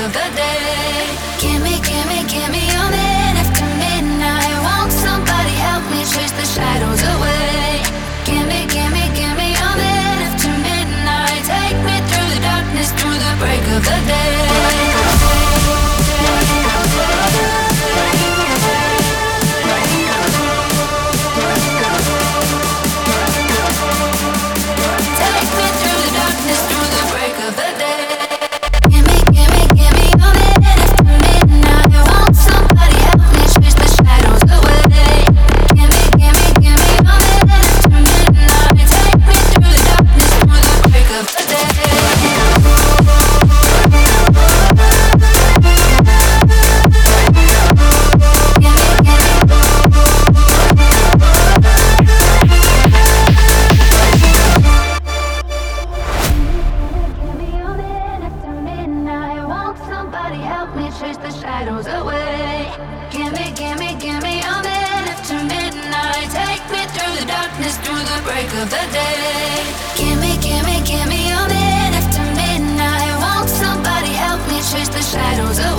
of the day. Give me a minute after midnight. Won't somebody help me chase the shadows away? Give me a minute after midnight. Take me through the darkness, through the break of the day. Chase the shadows away. Give me a minute after midnight. Take me through the darkness, through the break of the day. Give me a minute after midnight. Won't somebody help me chase the shadows away?